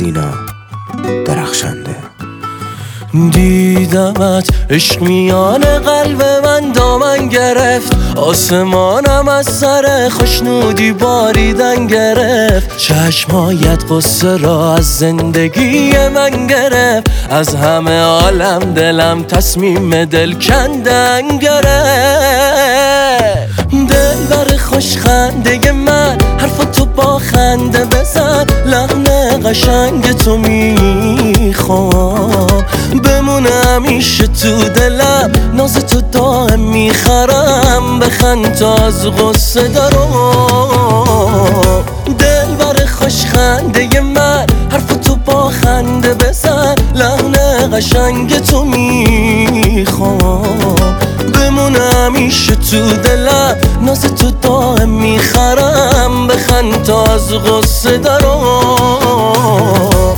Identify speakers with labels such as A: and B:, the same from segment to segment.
A: سینا درخشنده.
B: دیدمت عشق میان قلب من دامن گرفت، آسمانم از سر خوشنودی باریدن گرفت. چشمایت قصه را از زندگی من گرفت، از همه عالم دلم تصمیم دل کندن گرفت. دلبر خوش خنده من حرف تو با خنده بزن، لحن قشنگ تو میخوام بمونه همیشه تو دلم، ناز تو دائم میخرم بخند تا از غصه دارم. دلبر خوش خنده من حرف تو با خنده بزن، لحن قشنگ تو میخوام بمونه همیشه تو دلم، ناز تو دائم میخرم بخند تا از غصه دارم.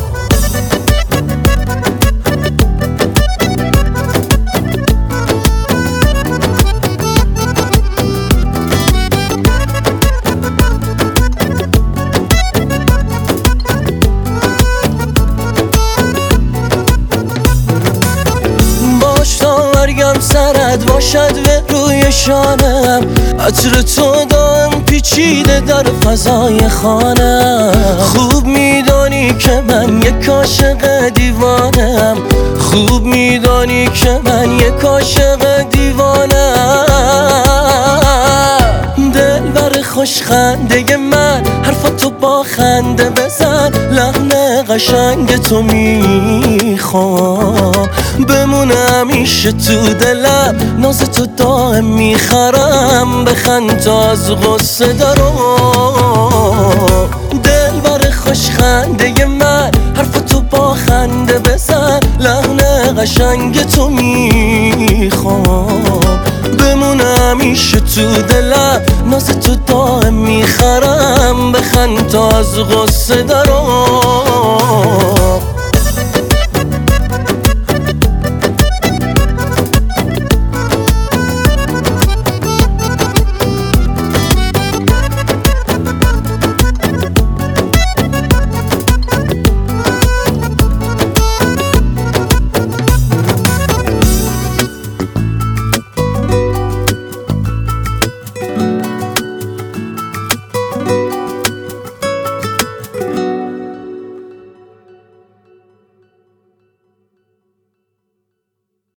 B: مرگم سرت باشد به روی شانم، عطر تو دائم پیچیده در فضای خانم. خوب میدانی که من یک عاشق دیوانم، خوب میدانی که من یک عاشق دیوانم. دلبر خوش خنده من حرف تو با خنده بزن، لحن قشنگ تو میخوام بمونه همیشه تو دلم، ناز تو دائم میخرم بخند تا از غصه دارم. دلبر خوش خنده من حرف تو با خنده بزن، لحن قشنگ تو میخوام بمونه همیشه تو دلم، ناز تو دائم میخرم بخند تا از غصه دارم.